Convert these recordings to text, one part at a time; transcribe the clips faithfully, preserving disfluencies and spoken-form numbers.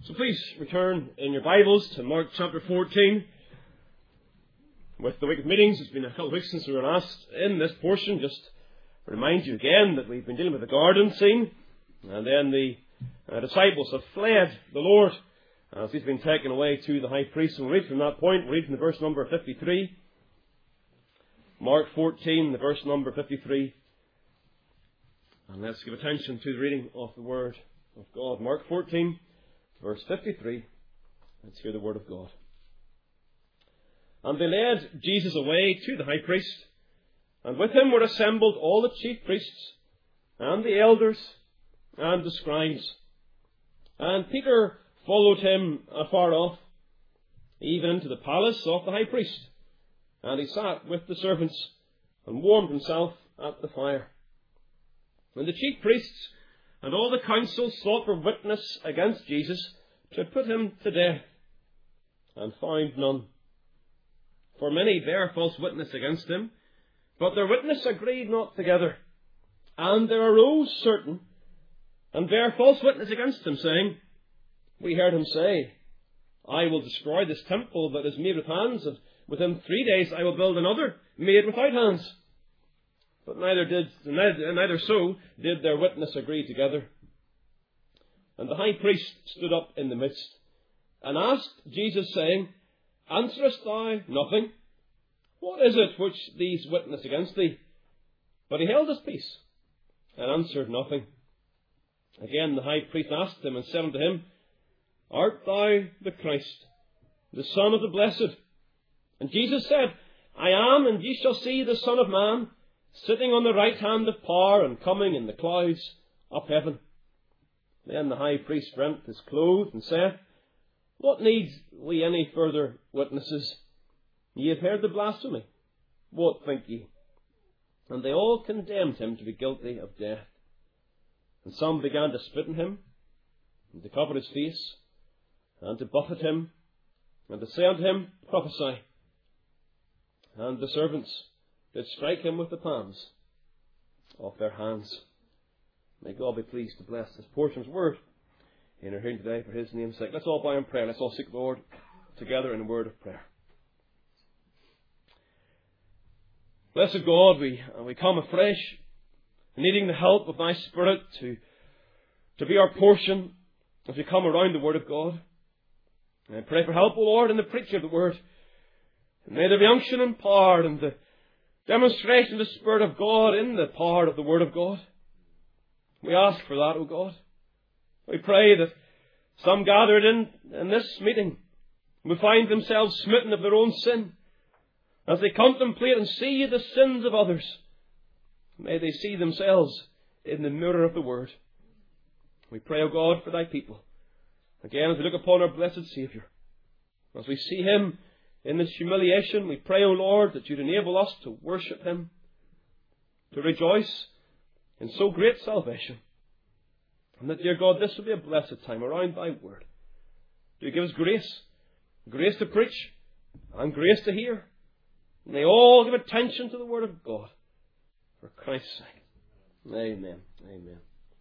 So please return in your Bibles to Mark chapter fourteen. With the week of meetings, it's been a couple of weeks since we were last in this portion. Just to remind you again that we've been dealing with the garden scene, and then the uh, disciples have fled the Lord as he's been taken away to the high priest. And we'll read from that point, we'll read from the verse number fifty-three. Mark fourteen, the verse number fifty-three. And let's give attention to the reading of the Word of God. Mark fourteen, verse fifty-three. Let's hear the Word of God. And they led Jesus away to the high priest, and with him were assembled all the chief priests, and the elders, and the scribes. And Peter followed him afar off, even into the palace of the high priest. And he sat with the servants, and warmed himself at the fire. And the chief priests and all the council sought for witness against Jesus to put him to death, and found none. For many bare false witness against him, but their witness agreed not together. And there arose certain, and bare false witness against him, saying, We heard him say, I will destroy this temple that is made with hands, and within three days I will build another made without hands. But neither did neither, neither so did their witness agree together. And the high priest stood up in the midst, and asked Jesus, saying, Answerest thou nothing? What is it which these witness against thee? But he held his peace, and answered nothing. Again the high priest asked him, and said unto him, Art thou the Christ, the Son of the Blessed? And Jesus said, I am, and ye shall see the Son of Man sitting on the right hand of power, and coming in the clouds of heaven. Then the high priest rent his clothes, and said, What needs we any further witnesses? Ye have heard the blasphemy. What think ye? And they all condemned him to be guilty of death. And some began to spit on him, and to cover his face, and to buffet him, and to say unto him, Prophesy. And the servants did strike him with the palms of their hands. May God be pleased to bless this portion of His word in our hearing today for His name's sake. Let's all bow in prayer. Let's all seek the Lord together in a word of prayer. Blessed God, we, we come afresh, needing the help of Thy Spirit to, to be our portion as we come around the Word of God. And I pray for help, O Lord, in the preaching of the Word. And may there be unction and power and the demonstration of the Spirit of God in the power of the Word of God. We ask for that, O God. We pray that some gathered in, in this meeting will find themselves smitten of their own sin as they contemplate and see the sins of others. May they see themselves in the mirror of the Word. We pray, O God, for Thy people. Again, as we look upon our blessed Saviour, as we see Him in this humiliation, we pray, O Lord, that You'd enable us to worship Him, to rejoice in so great salvation. And that, dear God, this will be a blessed time around Thy Word. Do give us grace, grace to preach, and grace to hear. May all give attention to the Word of God, for Christ's sake. Amen. Amen.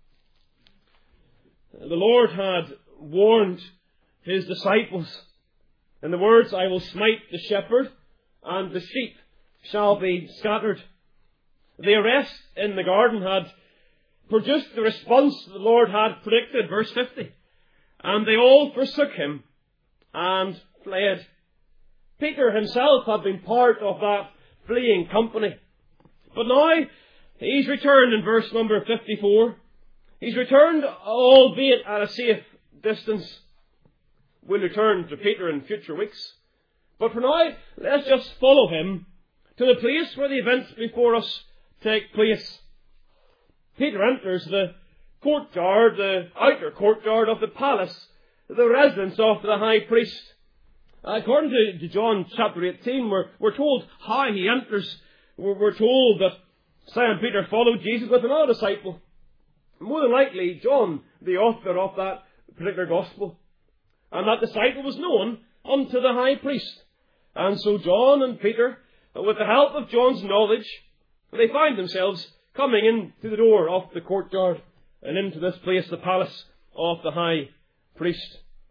The Lord had warned His disciples in the words, I will smite the shepherd, and the sheep shall be scattered. The arrest in the garden had produced the response the Lord had predicted, verse fifty. And they all forsook Him and fled. Peter himself had been part of that fleeing company. But now he's returned in verse number fifty-four. He's returned, albeit at a safe distance. We'll return to Peter in future weeks. But for now, let's just follow him to the place where the events before us take place. Peter enters the courtyard, the outer courtyard of the palace, the residence of the high priest. According to, to John chapter eighteen, we're, we're told how he enters. We're, we're told that Simon Peter followed Jesus with another disciple. More than likely, John, the author of that particular gospel. And that disciple was known unto the high priest. And so John and Peter, with the help of John's knowledge, they find themselves coming in to the door of the courtyard and into this place, the palace of the high priest.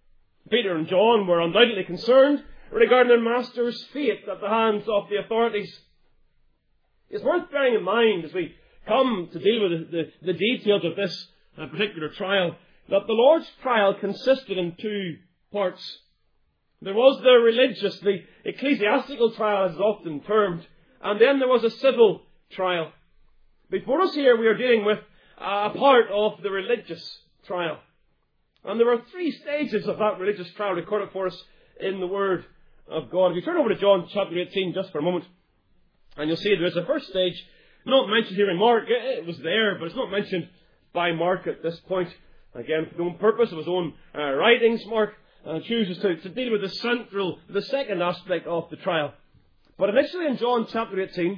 Peter and John were undoubtedly concerned regarding their master's fate at the hands of the authorities. It's worth bearing in mind as we come to deal with the, the, the details of this uh, particular trial, that the Lord's trial consisted in two parts. There was the religious, the ecclesiastical trial as it's often termed, and then there was a civil trial. Before us here we are dealing with a part of the religious trial. And there are three stages of that religious trial recorded for us in the Word of God. If you turn over to John chapter eighteen just for a moment, and you'll see there is a first stage, not mentioned here in Mark. It was there, but it's not mentioned by Mark at this point. Again, for his own purpose, of his own uh, writings, Mark uh, chooses to, to deal with the central, the second aspect of the trial. But initially in John chapter eighteen,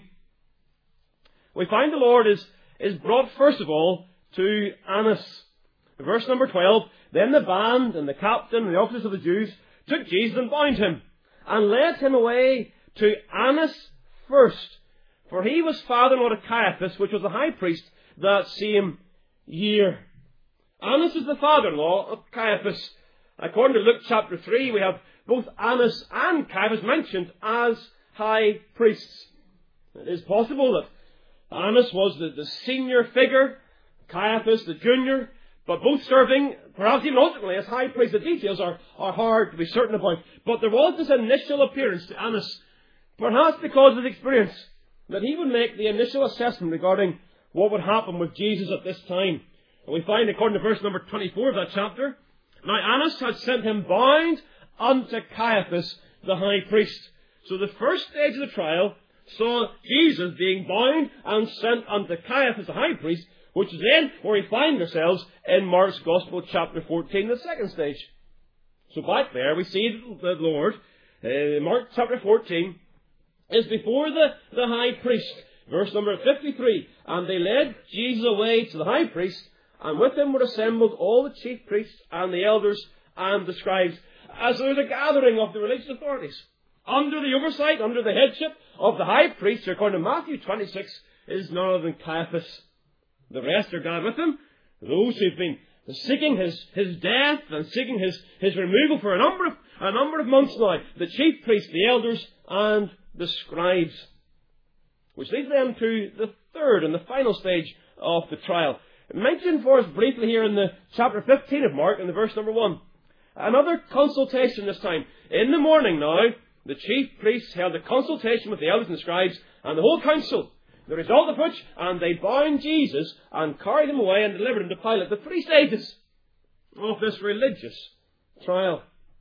we find the Lord is, is brought first of all to Annas. Verse number twelve, then the band and the captain and the officers of the Jews took Jesus and bound him, and led him away to Annas first, for he was father-in-law to Caiaphas, which was the high priest that same year. Annas is the father-in-law of Caiaphas. According to Luke chapter three, we have both Annas and Caiaphas mentioned as high priests. It is possible that Annas was the, the senior figure, Caiaphas the junior, but both serving, perhaps even ultimately, as high priests. The details are, are hard to be certain about. But there was this initial appearance to Annas, perhaps because of his experience, that he would make the initial assessment regarding what would happen with Jesus at this time. And we find, according to verse number twenty-four of that chapter, now Annas had sent him bound unto Caiaphas the high priest. So the first stage of the trial saw Jesus being bound and sent unto Caiaphas the high priest, which is then where we find ourselves in Mark's Gospel chapter fourteen, the second stage. So back there we see the Lord, uh, Mark chapter fourteen, is before the, the high priest. Verse number fifty-three, and they led Jesus away to the high priest, and with him were assembled all the chief priests and the elders and the scribes, as there was a gathering of the religious authorities. Under the oversight, under the headship of the high priest, according to Matthew twenty-six, is none other than Caiaphas. The rest are gathered with him, those who've been seeking his, his death and seeking his, his removal for a number of a number of months now. The chief priests, the elders, and the scribes. Which leads them to the third and the final stage of the trial. Mentioned for us briefly here in the chapter fifteen of Mark, in the verse number one. Another consultation this time. In the morning now, the chief priests held a consultation with the elders and the scribes and the whole council. The result of which, and they bound Jesus and carried him away and delivered him to Pilate. The three stages of this religious trial.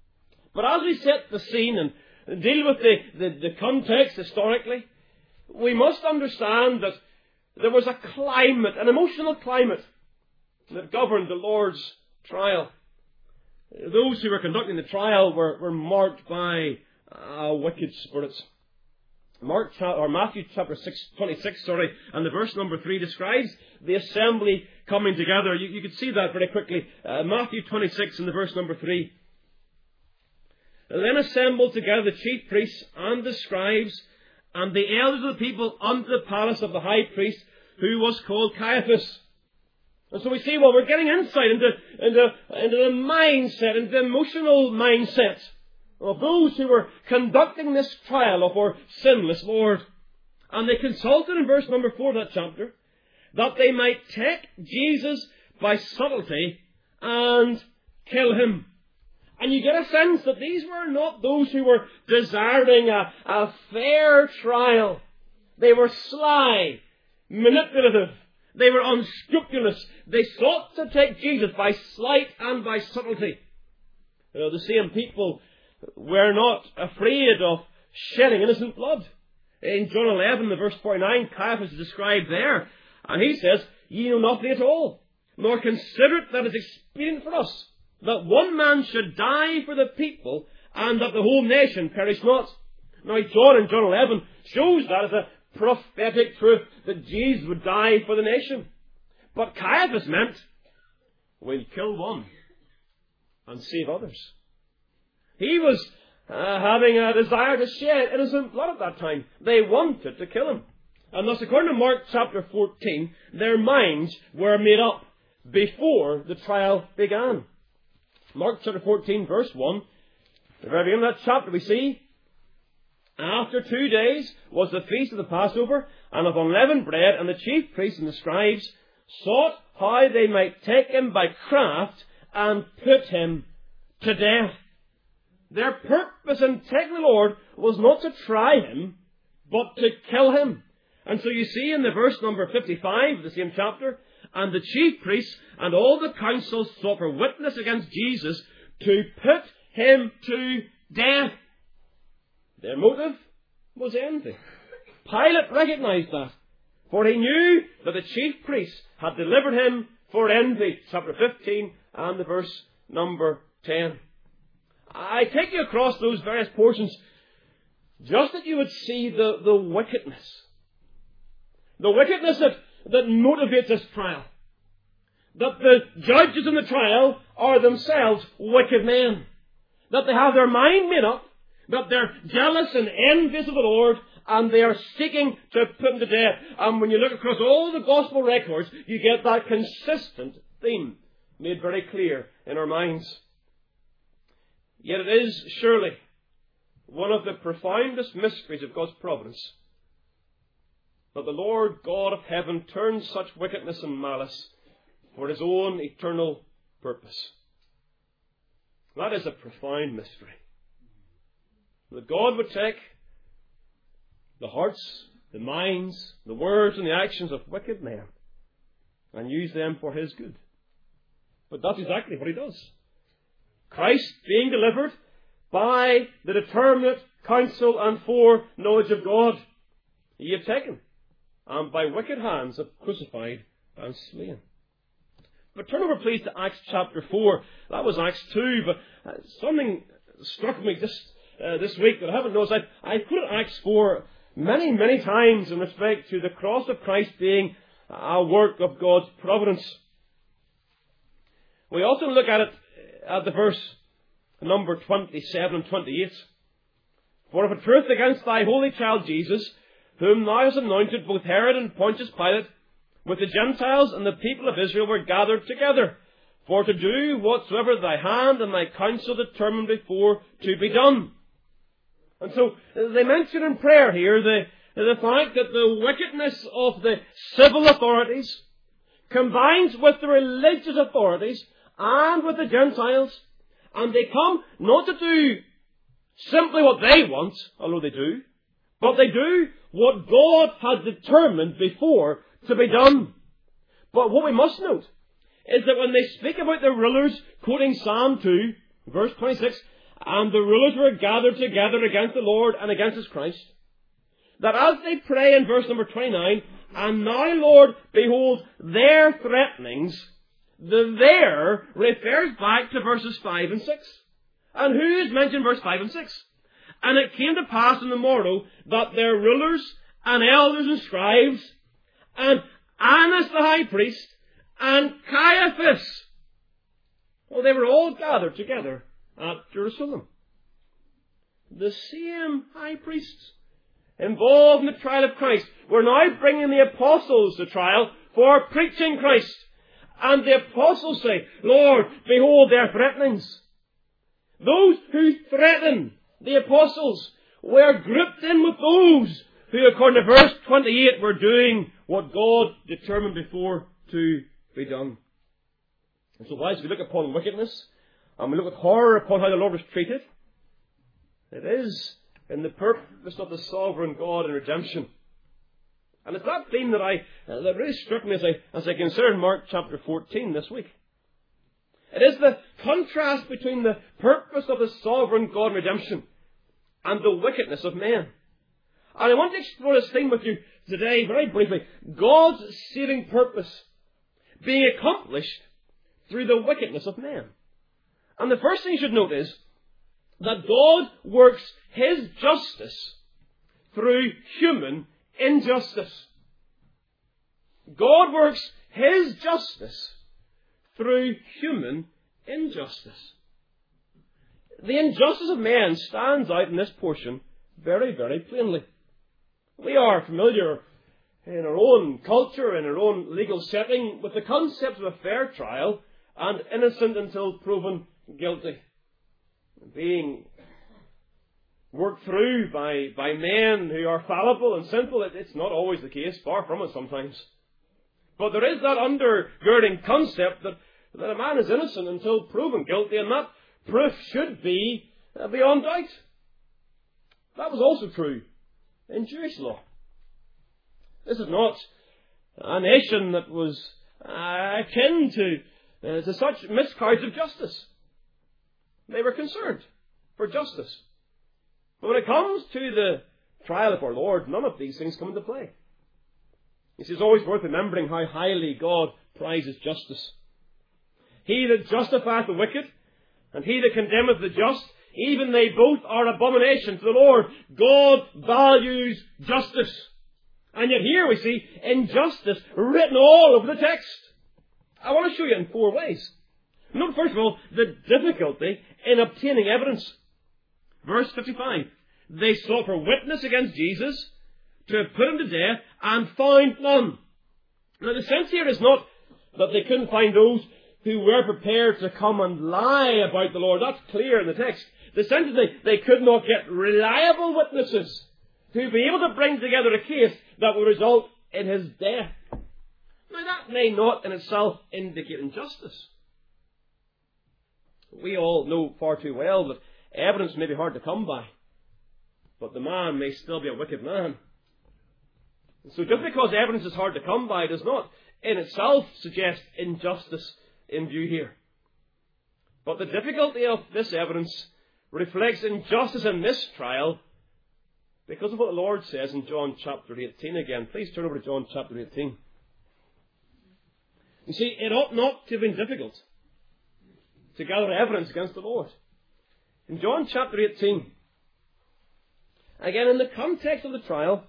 But as we set the scene and deal with the, the, the context historically, we must understand that there was a climate, an emotional climate, that governed the Lord's trial. Those who were conducting the trial were, were marked by uh, wicked spirits. Mark or Matthew chapter six, twenty-six, sorry, and the verse number three describes the assembly coming together. You, you can see that very quickly. Uh, Matthew twenty-six and the verse number three. And then assembled together the chief priests and the scribes and the elders of the people unto the palace of the high priest, who was called Caiaphas. And so we see, well, we're getting insight into, into, into the mindset, into the emotional mindset of those who were conducting this trial of our sinless Lord. And they consulted in verse number four of that chapter that they might take Jesus by subtlety and kill him. And you get a sense that these were not those who were desiring a, a fair trial. They were sly, manipulative. They were unscrupulous. They sought to take Jesus by sleight and by subtlety. You know, the same people were not afraid of shedding innocent blood. In John eleven, the verse forty-nine, Caiaphas is described there. And he says, ye know nothing at all, nor consider it that it is expedient for us, that one man should die for the people, and that the whole nation perish not. Now John in John eleven shows that as a prophetic truth, that Jesus would die for the nation. But Caiaphas meant, we'll kill one and save others. He was uh, having a desire to shed innocent blood at that time. They wanted to kill him. And thus, according to Mark chapter fourteen, their minds were made up before the trial began. Mark chapter fourteen, verse one. At the very beginning of that chapter we see, after two days was the feast of the Passover, and of unleavened bread, and the chief priests and the scribes sought how they might take him by craft and put him to death. Their purpose in taking the Lord was not to try him, but to kill him. And so you see in the verse number fifty-five of the same chapter, and the chief priests and all the council sought for witness against Jesus to put him to death. Their motive was envy. Pilate recognized that, for he knew that the chief priests had delivered him for envy. Chapter fifteen and the verse number ten. I take you across those various portions just that you would see the, the wickedness. The wickedness that, that motivates this trial. That the judges in the trial are themselves wicked men. That they have their mind made up, that they're jealous and envious of the Lord, and they are seeking to put him to death. And when you look across all the gospel records, you get that consistent theme made very clear in our minds. Yet it is surely one of the profoundest mysteries of God's providence that the Lord God of heaven turns such wickedness and malice for his own eternal purpose. That is a profound mystery. That God would take the hearts, the minds, the words and the actions of wicked men and use them for his good. But that's exactly what he does. Christ being delivered by the determinate counsel and foreknowledge of God, ye have taken, and by wicked hands have crucified and slain. But turn over please to Acts chapter four. That was Acts two, but uh, something struck me just uh, this week that I haven't noticed. I, I put Acts four many, many times in respect to the cross of Christ being a work of God's providence. We also look at it at the verse number twenty-seven and twenty-eight. For if a truth against thy holy child Jesus, whom thou hast anointed, both Herod and Pontius Pilate, with the Gentiles and the people of Israel were gathered together, for to do whatsoever thy hand and thy counsel determined before to be done. And so they mention in prayer here the, the fact that the wickedness of the civil authorities combines with the religious authorities and with the Gentiles, and they come not to do simply what they want, although they do, but they do what God had determined before to be done. But what we must note is that when they speak about the rulers, quoting Psalm two, verse twenty-six, and the rulers were gathered together against the Lord and against his Christ, that as they pray in verse number twenty-nine, and now, Lord, behold their threatenings, the there refers back to verses five and six. And who is mentioned in verse five and six? And it came to pass on the morrow that their rulers and elders and scribes and Annas the high priest and Caiaphas, well, they were all gathered together at Jerusalem. The same high priests involved in the trial of Christ were now bringing the apostles to trial for preaching Christ. And the apostles say, Lord, behold their threatenings. Those who threaten the apostles were grouped in with those who, according to verse twenty-eight, were doing what God determined before to be done. And so whilst we look upon wickedness, and we look with horror upon how the Lord was treated, it is in the purpose of the sovereign God in redemption. And it's that theme that I uh, that really struck me as I as I considered Mark chapter fourteen this week. It is the contrast between the purpose of the sovereign God in redemption and the wickedness of men. And I want to explore this theme with you today very briefly. God's saving purpose being accomplished through the wickedness of men. And the first thing you should note is that God works his justice through human injustice. God works his justice through human injustice. The injustice of man stands out in this portion very, very plainly. We are familiar in our own culture, in our own legal setting, with the concept of a fair trial and innocent until proven guilty, being worked through by, by men who are fallible and sinful. It, it's not always the case, far from it sometimes. But there is that undergirding concept that, that a man is innocent until proven guilty, and that proof should be uh, beyond doubt. That was also true in Jewish law. This is not a nation that was uh, akin to, uh, to such miscarriage of justice. They were concerned for justice. But when it comes to the trial of our Lord, none of these things come into play. It is always worth remembering how highly God prizes justice. He that justifieth the wicked, and he that condemneth the just, even they both are abomination to the Lord. God values justice. And yet here we see injustice written all over the text. I want to show you in four ways. Note, first of all, the difficulty in obtaining evidence. Verse fifty-five. They sought for witness against Jesus to have put him to death and found none. Now the sense here is not that they couldn't find those who were prepared to come and lie about the Lord. That's clear in the text. The sense is they, they could not get reliable witnesses to be able to bring together a case that would result in his death. Now that may not in itself indicate injustice. We all know far too well that evidence may be hard to come by, but the man may still be a wicked man. So just because evidence is hard to come by does not in itself suggest injustice in view here. But the difficulty of this evidence reflects injustice in this trial because of what the Lord says in John chapter eighteen again. Please turn over to John chapter eighteen. You see, it ought not to have been difficult to gather evidence against the Lord. In John chapter eighteen, again in the context of the trial,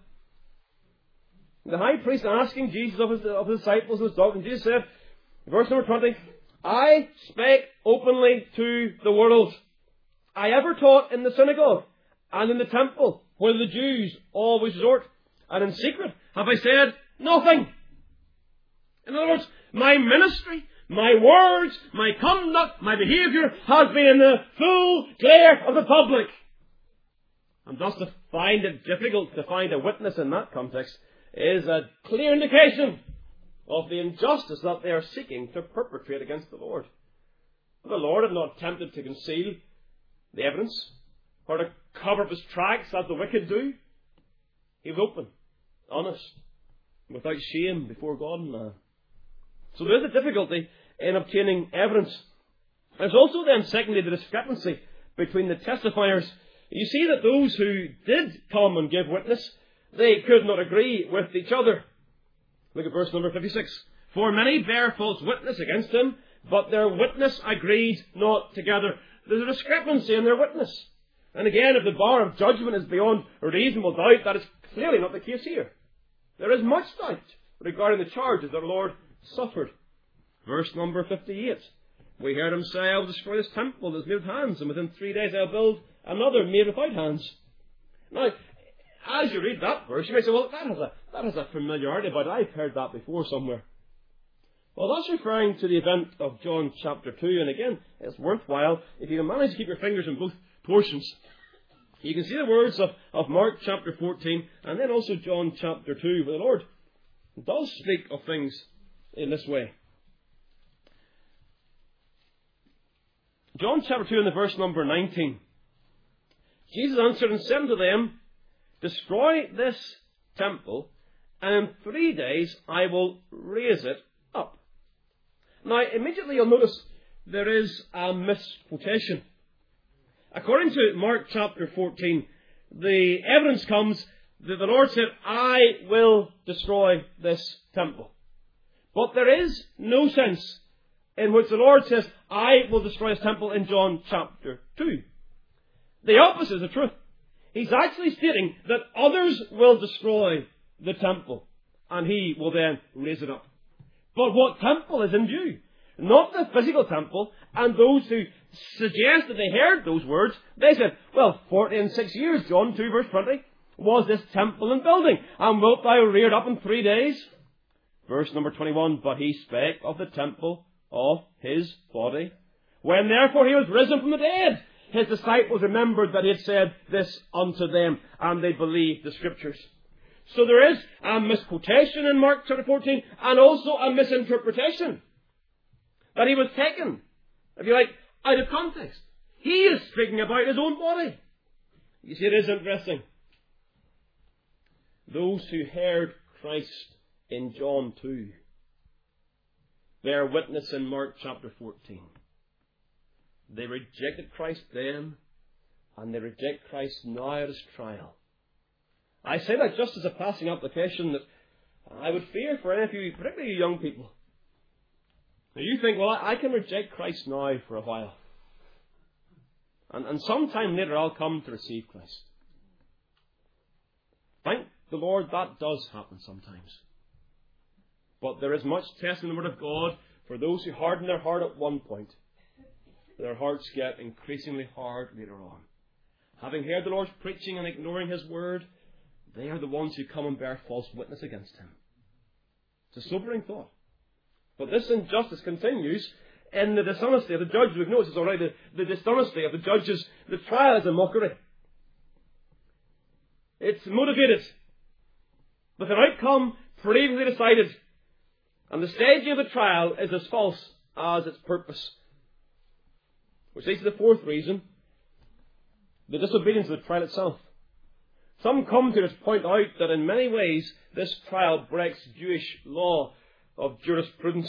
the high priest asking Jesus of his, of his disciples and his doctrine, Jesus said, verse number twenty, I spake openly to the world. I ever taught in the synagogue and in the temple, where the Jews always resort, and in secret have I said nothing. In other words, my ministry, my words, my conduct, my behaviour has been in the full glare of the public. And thus to find it difficult to find a witness in that context is a clear indication of the injustice that they are seeking to perpetrate against the Lord. The Lord had not attempted to conceal the evidence or to cover up his tracks as the wicked do. He was open, honest, without shame before God and man. So there is a difficulty in obtaining evidence. There's also then, secondly, the discrepancy between the testifiers. You see that those who did come and give witness, they could not agree with each other. Look at verse number fifty-six. For many bare false witness against him, but their witness agreed not together. There's a discrepancy in their witness. And again, if the bar of judgment is beyond reasonable doubt, that is clearly not the case here. There is much doubt regarding the charges that the Lord suffered. Verse number fifty-eight. We heard him say, I will destroy this temple that is made with hands, and within three days I will build another made without hands. Now, as you read that verse, you may say, well, that has a, that has a familiarity, but I've heard that before somewhere. Well, that's referring to the event of John chapter two, and again, it's worthwhile if you can manage to keep your fingers in both portions. You can see the words of, of Mark chapter fourteen, and then also John chapter two, where the Lord does speak of things in this way. John chapter two and the verse number nineteen. Jesus answered and said unto them, destroy this temple, and in three days I will raise it up. Now, immediately you'll notice there is a misquotation. According to Mark chapter fourteen, the evidence comes that the Lord said, I will destroy this temple. But there is no sense in which the Lord says, I will destroy this temple in John chapter two. The opposite is the truth. He's actually stating that others will destroy the temple, and he will then raise it up. But what temple is in view? Not the physical temple. And those who suggest that they heard those words, they said, well, forty and six years, John two verse twenty, was this temple in building, and wilt thou rear it up in three days? Verse number twenty-one, but he spake of the temple of his body. When therefore he was risen from the dead, his disciples remembered that he had said this unto them, and they believed the Scriptures. So there is a misquotation in Mark chapter fourteen, and also a misinterpretation. That he was taken, if you like, out of context. He is speaking about his own body. You see, it is interesting. Those who heard Christ in John two bear witness in Mark chapter fourteen. They rejected Christ then, and they reject Christ now at his trial. I say that just as a passing application that I would fear for any of you, particularly you young people. Now you think, well, I can reject Christ now for a while. And, and sometime later I'll come to receive Christ. Thank the Lord, that does happen sometimes. But there is much test in the Word of God for those who harden their heart at one point. Their hearts get increasingly hard later on. Having heard the Lord's preaching and ignoring His Word, they are the ones who come and bear false witness against Him. It's a sobering thought. But this injustice continues in the dishonesty of the judge. We've noticed already the, the dishonesty of the judges. The trial is a mockery. It's motivated with an outcome previously decided. And the staging of the trial is as false as its purpose. Which leads to the fourth reason, the disobedience of the trial itself. Some commentators point out that in many ways this trial breaks Jewish law of jurisprudence.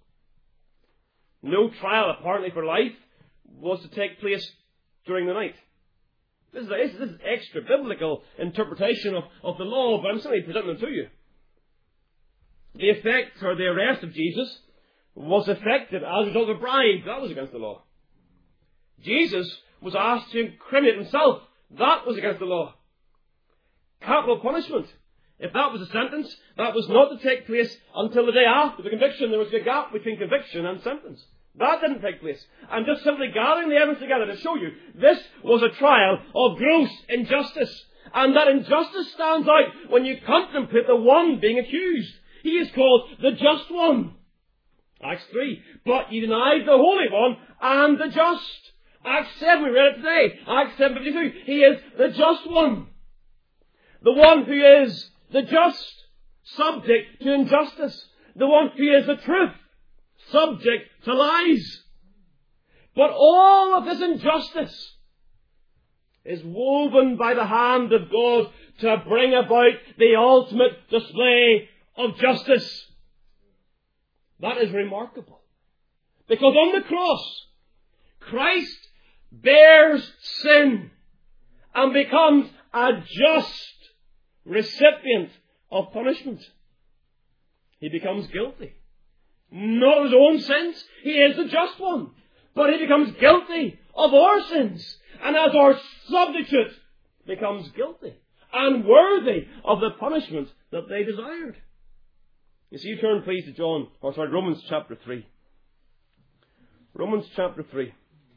No trial, apparently for life, was to take place during the night. This is, this is extra biblical interpretation of, of the law, but I'm simply presenting them to you. The effect, or the arrest of Jesus, was effected as a result of a bribe. That was against the law. Jesus was asked to incriminate himself. That was against the law. Capital punishment. If that was a sentence, that was not to take place until the day after the conviction. There was a gap between conviction and sentence. That didn't take place. I'm just simply gathering the evidence together to show you this was a trial of gross injustice. And that injustice stands out when you contemplate the one being accused. He is called the Just One. Acts three. But you denied the Holy One and the Just. Acts seven, we read it today. Acts seven fifty-two. He is the Just One. The one who is the just, subject to injustice. The one who is the truth, subject to lies. But all of this injustice is woven by the hand of God to bring about the ultimate display of justice. That is remarkable. Because on the cross, Christ bears sin and becomes a just recipient of punishment. He becomes guilty. Not of his own sins. He is the just one. But he becomes guilty of our sins. And as our substitute, becomes guilty and worthy of the punishment that they desired. You see, you turn please to John, or sorry, Romans chapter three. Romans chapter three.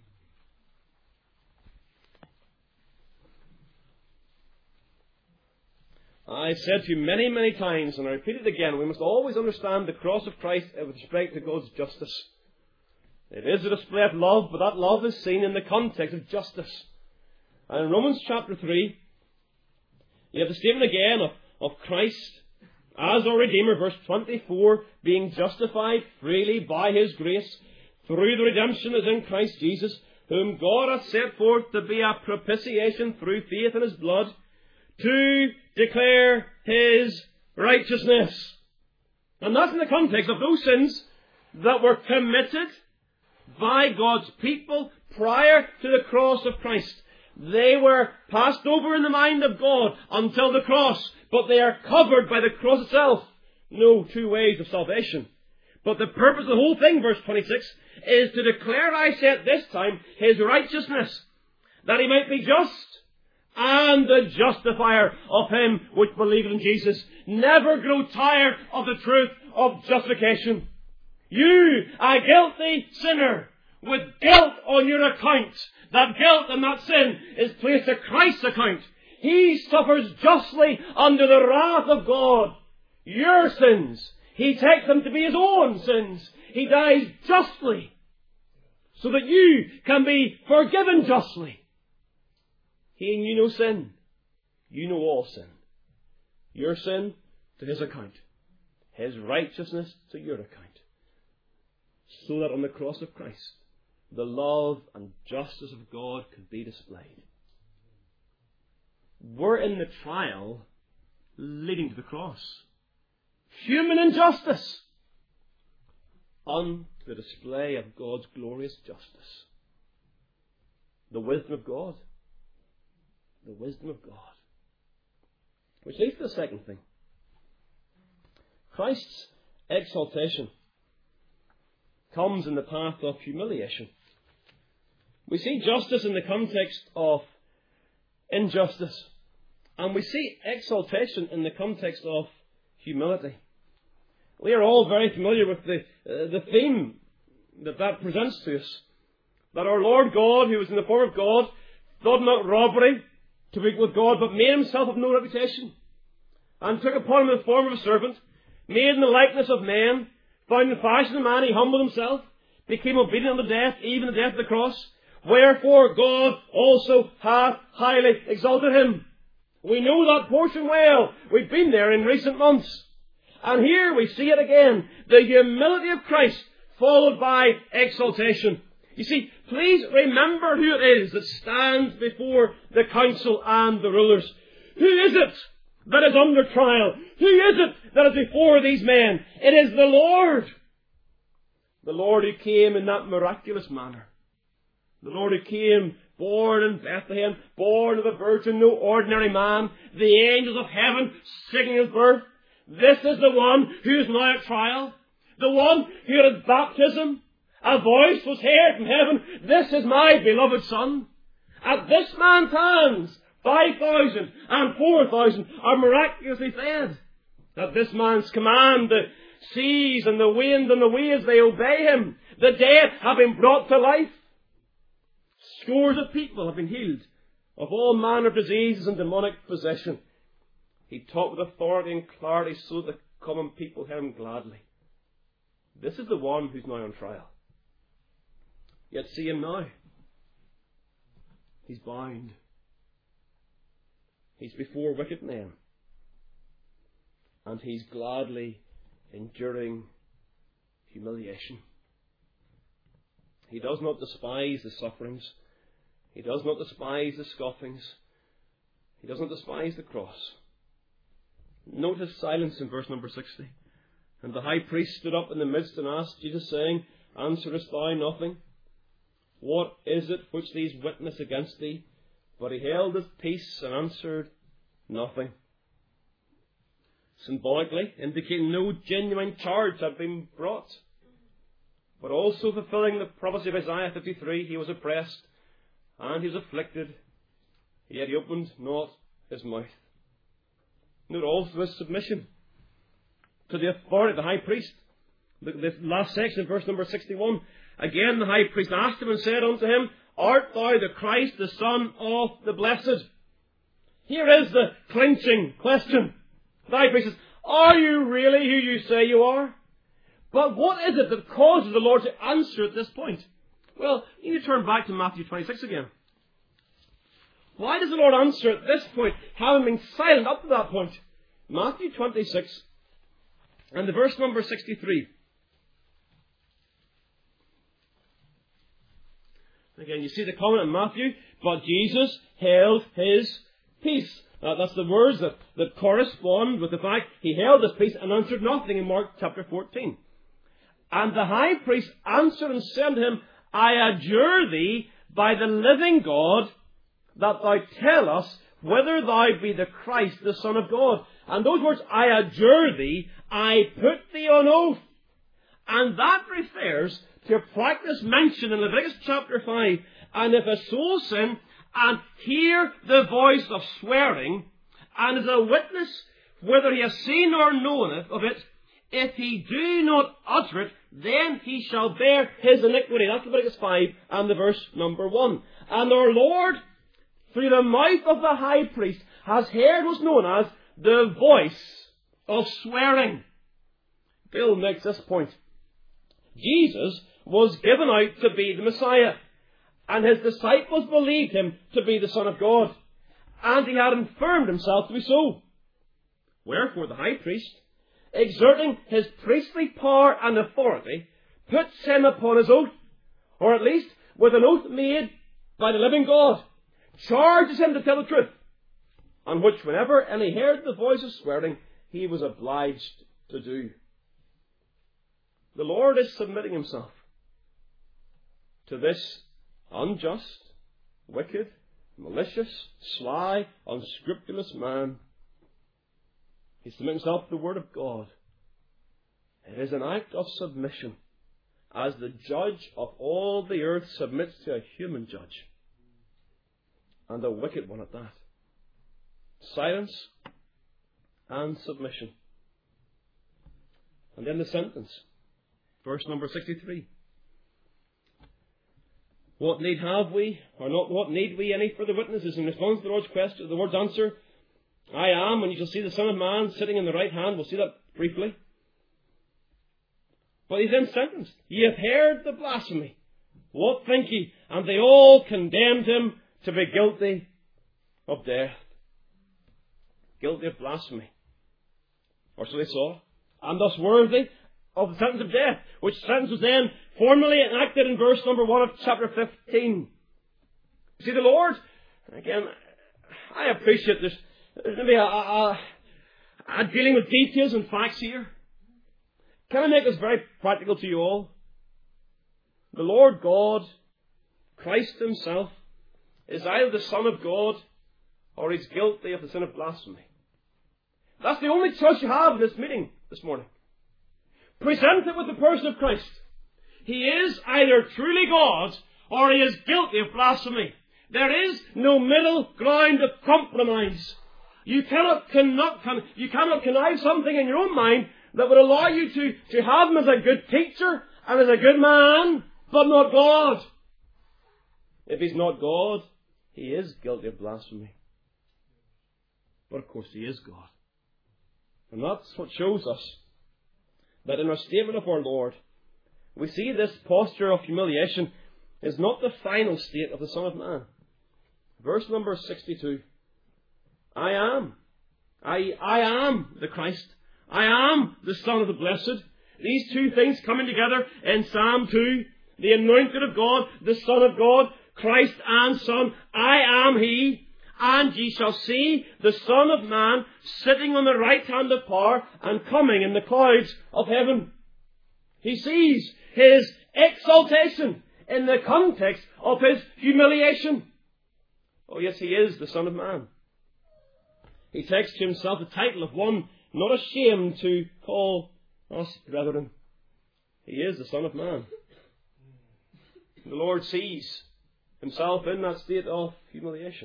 I've said to you many, many times, and I repeat it again, we must always understand the cross of Christ with respect to God's justice. It is a display of love, but that love is seen in the context of justice. And in Romans chapter three, you have the statement again of, of Christ as our Redeemer, verse twenty-four, being justified freely by His grace through the redemption that is in Christ Jesus, whom God hath set forth to be a propitiation through faith in His blood, to declare His righteousness. And that's in the context of those sins that were committed by God's people prior to the cross of Christ. They were passed over in the mind of God until the cross, but they are covered by the cross itself. No two ways of salvation. But the purpose of the whole thing, verse twenty-six, is to declare, I say at this time, His righteousness, that He might be just and the justifier of him which believeth in Jesus. Never grow tired of the truth of justification. You, a guilty sinner, with guilt on your account, that guilt and that sin is placed to Christ's account. He suffers justly under the wrath of God. Your sins, He takes them to be His own sins. He dies justly, so that you can be forgiven justly. He knew no sin. You know all sin. Your sin to his account. His righteousness to your account. So that on the cross of Christ, the love and justice of God could be displayed. We're in the trial leading to the cross. Human injustice on the display of God's glorious justice. The wisdom of God. The wisdom of God. Which leads to the second thing. Christ's exaltation comes in the path of humiliation. We see justice in the context of injustice. And we see exaltation in the context of humility. We are all very familiar with the, uh, the theme that that presents to us. That our Lord God, who was in the form of God, thought not robbery to be equal with God, but made himself of no reputation. And took upon him the form of a servant, made in the likeness of men, found in fashion of man, he humbled himself, became obedient unto death, even the death of the cross. Wherefore God also hath highly exalted him. We know that portion well. We've been there in recent months. And here we see it again. The humility of Christ followed by exaltation. You see, please remember who it is that stands before the council and the rulers. Who is it that is under trial? Who is it that is before these men? It is the Lord. The Lord who came in that miraculous manner. The Lord who came, born in Bethlehem, born of a virgin, no ordinary man. The angels of heaven singing his birth. This is the one who is now at trial. The one who had his baptism. A voice was heard from heaven. This is my beloved Son. At this man's hands, five thousand and four thousand are miraculously fed. At this man's command, the seas and the wind and the waves, they obey him. The dead have been brought to life. Scores of people have been healed of all manner of diseases and demonic possession. He taught with authority and clarity so that the common people hear him gladly. This is the one who's now on trial. Yet see him now. He's bound. He's before wicked men. And he's gladly enduring humiliation. He does not despise the sufferings. He does not despise the scoffings. He does not despise the cross. Note his silence in verse number sixty. And the high priest stood up in the midst and asked Jesus, saying, Answerest thou nothing? What is it which these witness against thee? But he held his peace and answered nothing. Symbolically indicating no genuine charge had been brought. But also fulfilling the prophecy of Isaiah fifty-three, he was oppressed and he was afflicted, yet he opened not his mouth. Note also his submission to the authority of the high priest. The, the last section, verse number sixty-one. Again the high priest asked him and said unto him, Art thou the Christ, the Son of the Blessed? Here is the clinching question. The high priest says, Are you really who you say you are? But what is it that causes the Lord to answer at this point? Well, you need to turn back to Matthew twenty-six again. Why does the Lord answer at this point, having been silent up to that point? Matthew twenty-six and the verse number sixty-three. Again, you see the comment in Matthew, but Jesus held his peace. Uh, that's the words that, that correspond with the fact he held his peace and answered nothing in Mark chapter fourteen. And the high priest answered and said to him, I adjure thee by the living God that thou tell us whether thou be the Christ, the Son of God. And those words, I adjure thee, I put thee on oath. And that refers to a practice mentioned in Leviticus chapter five. And if a soul sin and hear the voice of swearing, and is a witness whether he has seen or known of it, if he do not utter it, then he shall bear his iniquity. That's Leviticus five and the verse number one. And our Lord, through the mouth of the high priest, has heard what's known as the voice of swearing. Bill makes this point. Jesus was given out to be the Messiah, and his disciples believed him to be the Son of God, and he had affirmed himself to be so. Wherefore the high priest, exerting his priestly power and authority, puts him upon his oath, or at least with an oath made by the living God, charges him to tell the truth, on which whenever any heard the voice of swearing, he was obliged to do. The Lord is submitting himself to this unjust, wicked, malicious, sly, unscrupulous man. He submits himself to the Word of God. It is an act of submission, as the judge of all the earth submits to a human judge, and a wicked one at that. Silence and submission. And then the sentence, verse number sixty-three. What need have we, or not what need we any further witnesses? In response to the Lord's question, the Lord's answer, I am, and you shall see the Son of Man sitting in the right hand. We'll see that briefly. But he's then sentenced. Ye have heard the blasphemy. What think ye? And they all condemned him to be guilty of death. Guilty of blasphemy. Or so they saw. And thus worthy of the sentence of death, which sentence was then formally enacted in verse number one of chapter fifteen. See, the Lord, again, I appreciate this. There's maybe a, a, a dealing with details and facts here. Can I make this very practical to you all? The Lord God, Christ himself, is either the Son of God or he's guilty of the sin of blasphemy. That's the only choice you have in this meeting this morning. Present it with the person of Christ. He is either truly God or he is guilty of blasphemy. There is no middle ground of compromise. You cannot, cannot, can, you cannot connive something in your own mind that would allow you to, to have him as a good teacher and as a good man, but not God. If he's not God, he is guilty of blasphemy. But of course he is God. And that's what shows us that in our statement of our Lord, we see this posture of humiliation is not the final state of the Son of Man. Verse number sixty-two. I am. I, I am the Christ. I am the Son of the Blessed. These two things coming together in Psalm two. The anointed of God, the Son of God, Christ and Son. I am He. And ye shall see the Son of Man sitting on the right hand of power and coming in the clouds of heaven. He sees his exaltation in the context of his humiliation. Oh yes, he is the Son of Man. He takes to himself the title of one not ashamed to call us brethren. He is the Son of Man. The Lord sees himself in that state of humiliation.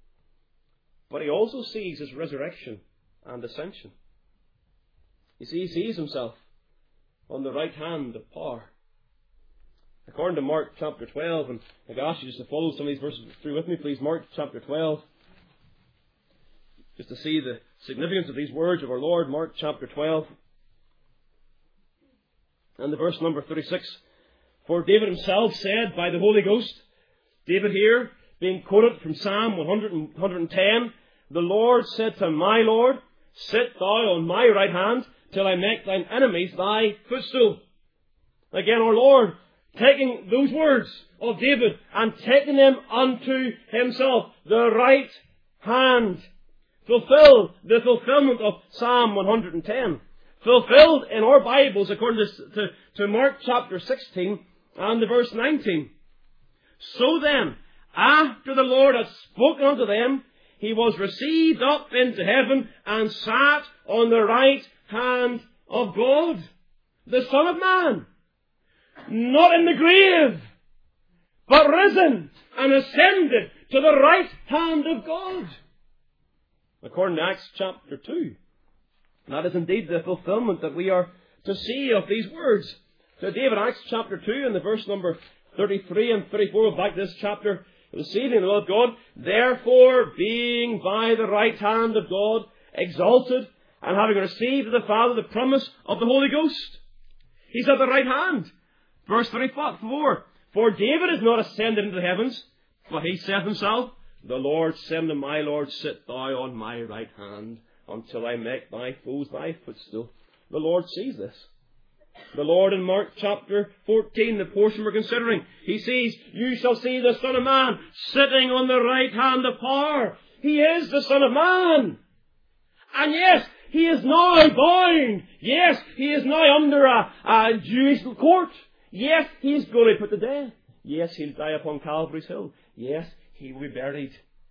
But he also sees his resurrection and ascension. You see, he sees himself on the right hand of power. According to Mark chapter twelve, and I could ask you just to follow some of these verses through with me, please. Mark chapter twelve. Just to see the significance of these words of our Lord. Mark chapter twelve. And the verse number thirty-six. For David himself said by the Holy Ghost, David here, being quoted from Psalm one hundred and one ten, the Lord said to my Lord, sit thou on my right hand, till I make thine enemies thy footstool. Again, our Lord, taking those words of David and taking them unto himself, the right hand, fulfill the fulfillment of Psalm one hundred and ten. Fulfilled in our Bibles according to, to, to Mark chapter sixteen and the verse nineteen. So then, after the Lord had spoken unto them, he was received up into heaven and sat on the right hand of God, the Son of Man. Not in the grave, but risen and ascended to the right hand of God. According to Acts chapter two. That is indeed the fulfillment that we are to see of these words. So David, Acts chapter two and the verse number thirty-three and thirty-four of back this chapter this evening, the Lord God, therefore being by the right hand of God exalted, and having received of the Father the promise of the Holy Ghost. He's at the right hand, Verse thirty-four, for David is not ascended into the heavens, but he saith himself, the Lord said unto my Lord, sit thou on my right hand, until I make thy foes thy footstool. The Lord sees this. The Lord in Mark chapter fourteen, the portion we're considering, he sees, you shall see the Son of Man sitting on the right hand of power. He is the Son of Man. And yes, he is now bound. Yes, he is now under a, a Jewish court. Yes, he's going to be put to death. Yes, he'll die upon Calvary's hill. Yes, he will be buried.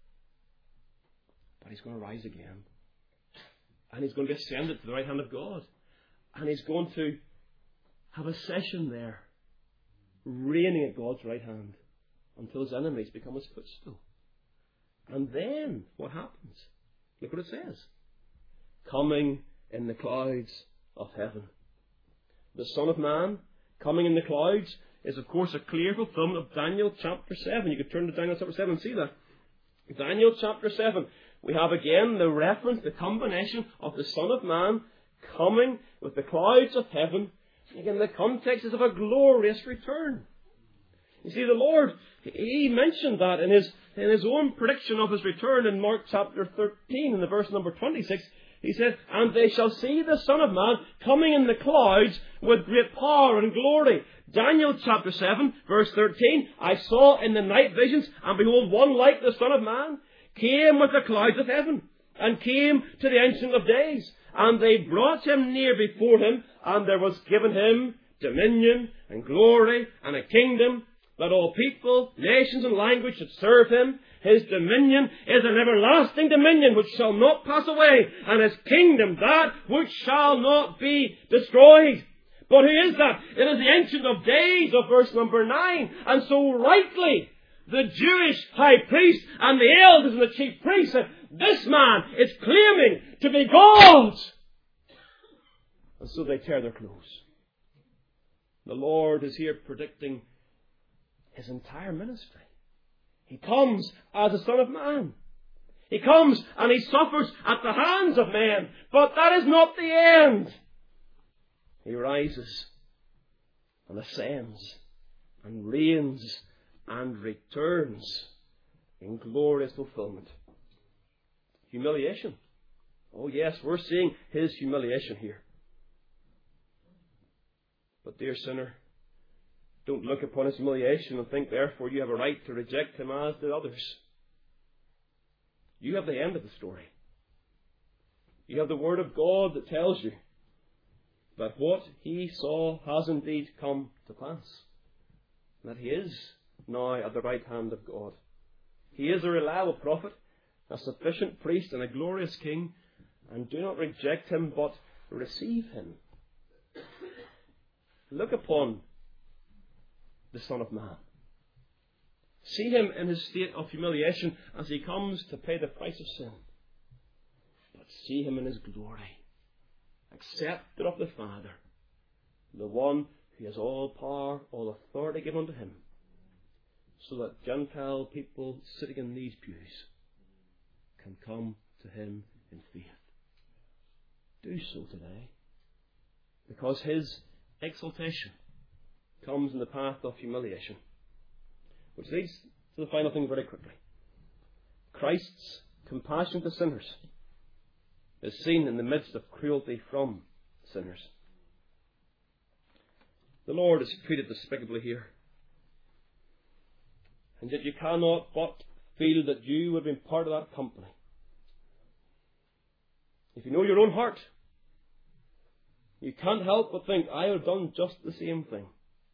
But he's going to rise again. And he's going to be ascended to the right hand of God. And he's going to have a session there, reigning at God's right hand, until his enemies become his footstool. And then, what happens? Look what it says. Coming in the clouds of heaven. The Son of Man, coming in the clouds, is of course a clear fulfillment of Daniel chapter seven. You could turn to Daniel chapter seven and see that. Daniel chapter seven. We have again the reference, the combination of the Son of Man coming with the clouds of heaven. Again, the context is of a glorious return. You see, the Lord, He mentioned that in His, in His own prediction of His return in Mark chapter thirteen, in the verse number twenty-six. He said, and they shall see the Son of Man coming in the clouds with great power and glory. Daniel chapter seven, verse thirteen, I saw in the night visions, and behold, one like the Son of Man came with the clouds of heaven, and came to the Ancient of Days. And they brought him near before him, and there was given him dominion and glory and a kingdom, that all people, nations and language should serve him. His dominion is an everlasting dominion which shall not pass away, and his kingdom that which shall not be destroyed. But who is that? It is the Ancient of Days of verse number nine. And so rightly, the Jewish high priest and the elders and the chief priests said, this man is claiming to be God. And so they tear their clothes. The Lord is here predicting his entire ministry. He comes as a Son of Man. He comes and he suffers at the hands of men. But that is not the end. He rises and ascends and reigns and returns in glorious fulfillment. Humiliation. Oh yes, we're seeing his humiliation here. But dear sinner, don't look upon his humiliation and think therefore you have a right to reject him as did others. You have the end of the story. You have the Word of God that tells you that what he saw has indeed come to pass. That he is now at the right hand of God. He is a reliable prophet, a sufficient priest and a glorious king, and do not reject him but receive him. Look upon the Son of Man. See him in his state of humiliation as he comes to pay the price of sin. But see him in his glory, accepted of the Father, the one who has all power, all authority given unto him, so that Gentile people sitting in these pews can come to him in faith. Do so today, because his exaltation comes in the path of humiliation. Which leads to the final thing very quickly. Christ's compassion to sinners is seen in the midst of cruelty from sinners. The Lord is treated despicably here. And yet you cannot but feel that you would have been part of that company. If you know your own heart, you can't help but think, I have done just the same thing.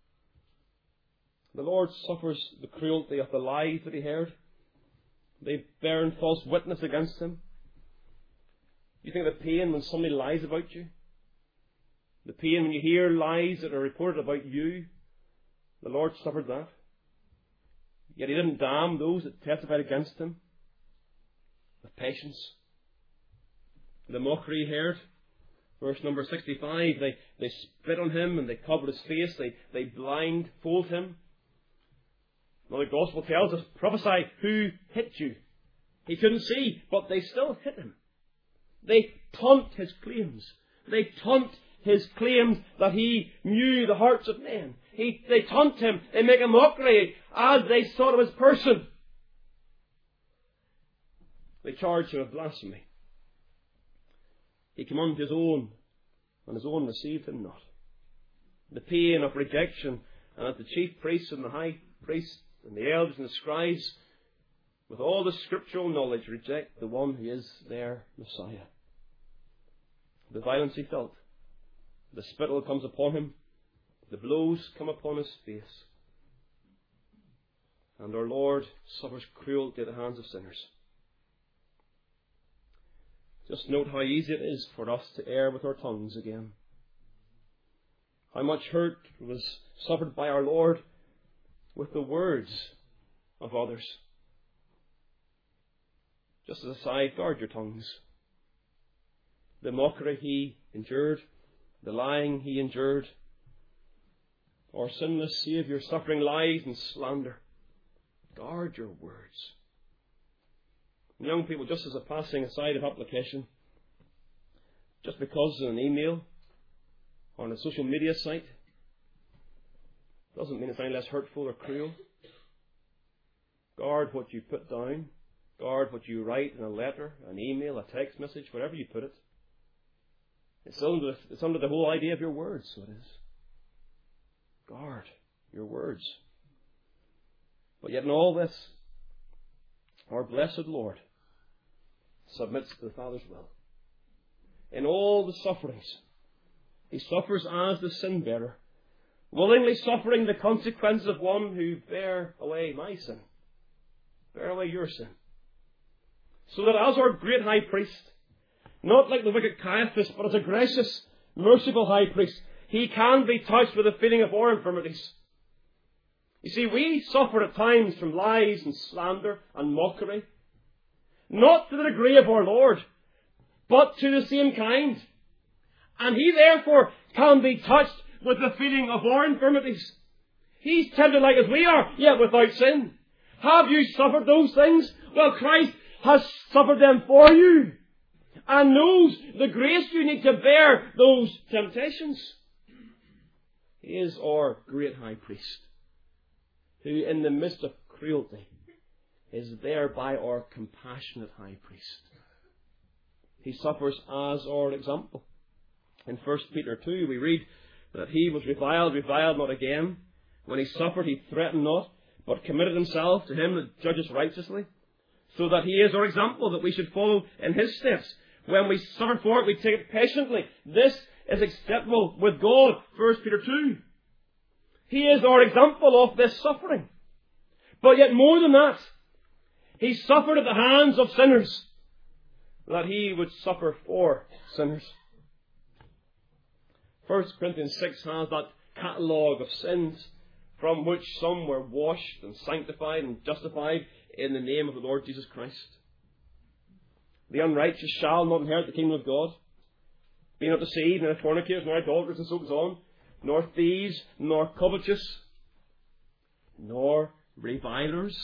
The Lord suffers the cruelty of the lies that he heard. They bear false witness against him. You think the pain when somebody lies about you? The pain when you hear lies that are reported about you? The Lord suffered that. Yet he didn't damn those that testified against him. With patience. The mockery he heard. Verse number sixty-five, they, they spit on him and they covered his face. They, they blindfold him. Now the Gospel tells us, prophesy who hit you. He couldn't see, but they still hit him. They taunt his claims. They taunt his claims that he knew the hearts of men. He, they taunt him. They make a mockery as they thought of his person. They charge him of blasphemy. He came unto his own, and his own received him not. The pain of rejection, and that the chief priests and the high priests and the elders and the scribes, with all the scriptural knowledge, reject the one who is their Messiah. The violence he felt, the spittle comes upon him, the blows come upon his face, and our Lord suffers cruelty at the hands of sinners. Just note how easy it is for us to err with our tongues again. How much hurt was suffered by our Lord with the words of others. Just as a side, guard your tongues. The mockery he endured, the lying he endured, our sinless Saviour suffering lies and slander. Guard your words. And young people, just as a passing aside of application, just because in an email or on a social media site doesn't mean it's any less hurtful or cruel. Guard what you put down. Guard what you write in a letter, an email, a text message, wherever you put it. It's under, it's under the whole idea of your words, so it is. Guard your words. But yet in all this, our blessed Lord submits to the Father's will. In all the sufferings, he suffers as the sin bearer, willingly suffering the consequences of one who bare away my sin, bear away your sin. So that as our great high priest, not like the wicked Caiaphas, but as a gracious, merciful high priest, he can be touched with the feeling of our infirmities. You see, we suffer at times from lies and slander and mockery, not to the degree of our Lord, but to the same kind. And he therefore can be touched with the feeling of our infirmities. He's tempted like as we are, yet without sin. Have you suffered those things? Well, Christ has suffered them for you and knows the grace you need to bear those temptations. He is our great high priest, who in the midst of cruelty is thereby our compassionate high priest. He suffers as our example. In First Peter two we read that he was reviled, reviled not again. When he suffered, he threatened not, but committed himself to him that judges righteously, so that he is our example, that we should follow in his steps. When we suffer for it, we take it patiently. This is acceptable with God. First Peter two. He is our example of this suffering. But yet more than that, he suffered at the hands of sinners, that he would suffer for sinners. First Corinthians six has that catalogue of sins from which some were washed and sanctified and justified in the name of the Lord Jesus Christ. The unrighteous shall not inherit the kingdom of God. Be not deceived, nor fornicators, nor idolaters, and so goes on, nor thieves, nor covetous, nor revilers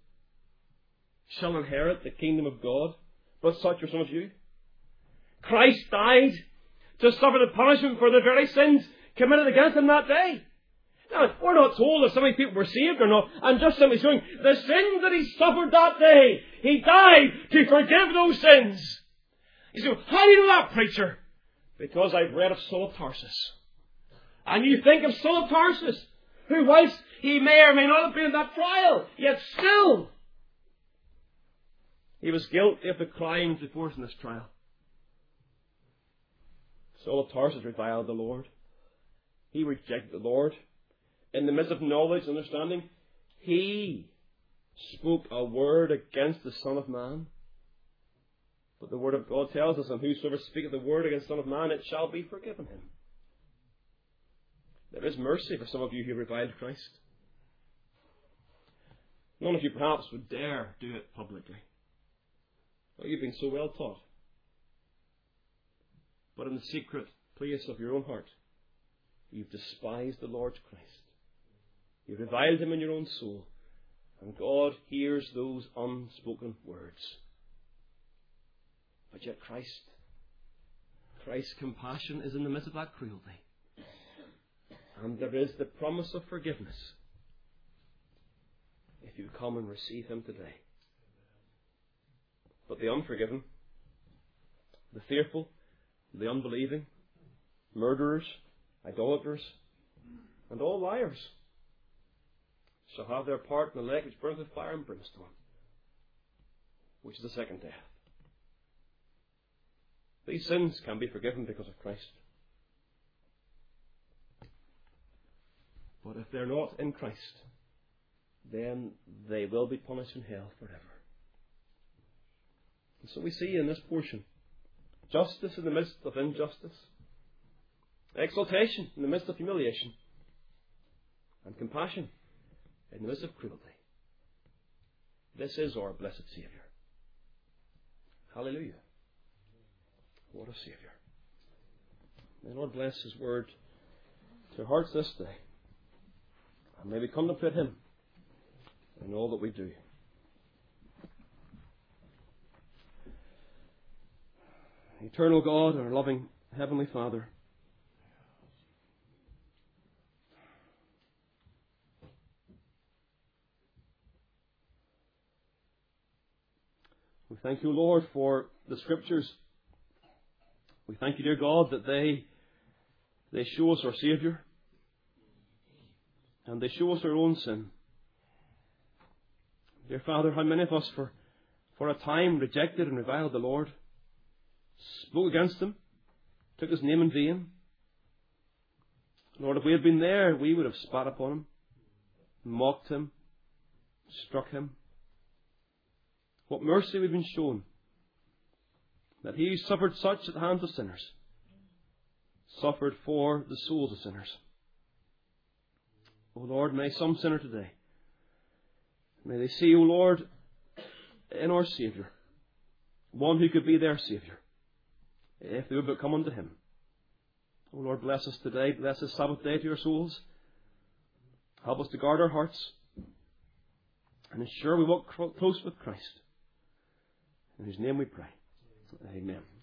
shall inherit the kingdom of God. But such are some of you. Christ died to suffer the punishment for the very sins committed against him that day. Now, we're not told if so many people were saved or not. I'm just simply showing the sins that he suffered that day. He died to forgive those sins. You say, how do you know that, preacher? Because I've read of Saul of Tarsus. And you think of Saul of Tarsus, who whilst he may or may not have been in that trial, yet still he was guilty of the crimes before us in this trial. Saul of Tarsus reviled the Lord. He rejected the Lord. In the midst of knowledge and understanding, he spoke a word against the Son of Man. But the Word of God tells us, and whosoever speaketh the word against the Son of Man, it shall be forgiven him. There is mercy for some of you who reviled Christ. None of you perhaps would dare do it publicly. Well, you've been so well taught. But in the secret place of your own heart, you've despised the Lord Christ. You've reviled him in your own soul. And God hears those unspoken words. But yet Christ, Christ's compassion is in the midst of that cruelty. And there is the promise of forgiveness if you come and receive Him today. But the unforgiven, the fearful, the unbelieving, murderers, idolaters, and all liars shall have their part in the lake which burneth with fire and brimstone, which is the second death. These sins can be forgiven because of Christ. But if they're not in Christ, then they will be punished in hell forever. And so we see in this portion justice in the midst of injustice, exaltation in the midst of humiliation, and compassion in the midst of cruelty. This is our blessed Saviour. Hallelujah. What a Saviour. May the Lord bless His word to our hearts this day. And may we contemplate Him in all that we do. Eternal God, our loving Heavenly Father, we thank you, Lord, for the Scriptures. We thank you, dear God, that they, they show us our Saviour, and they show us our own sin. Dear Father, how many of us for, for a time rejected and reviled the Lord, spoke against Him, took His name in vain. Lord, if we had been there, we would have spat upon Him, mocked Him, struck Him. What mercy we've been shown, that He who suffered such at the hands of sinners suffered for the souls of sinners. O Lord, may some sinner today, may they see, O Lord, in our Saviour, one who could be their Saviour, if they would but come unto Him. O Lord, bless us today. Bless this Sabbath day to our souls. Help us to guard our hearts and ensure we walk close with Christ. In His name we pray. Amen.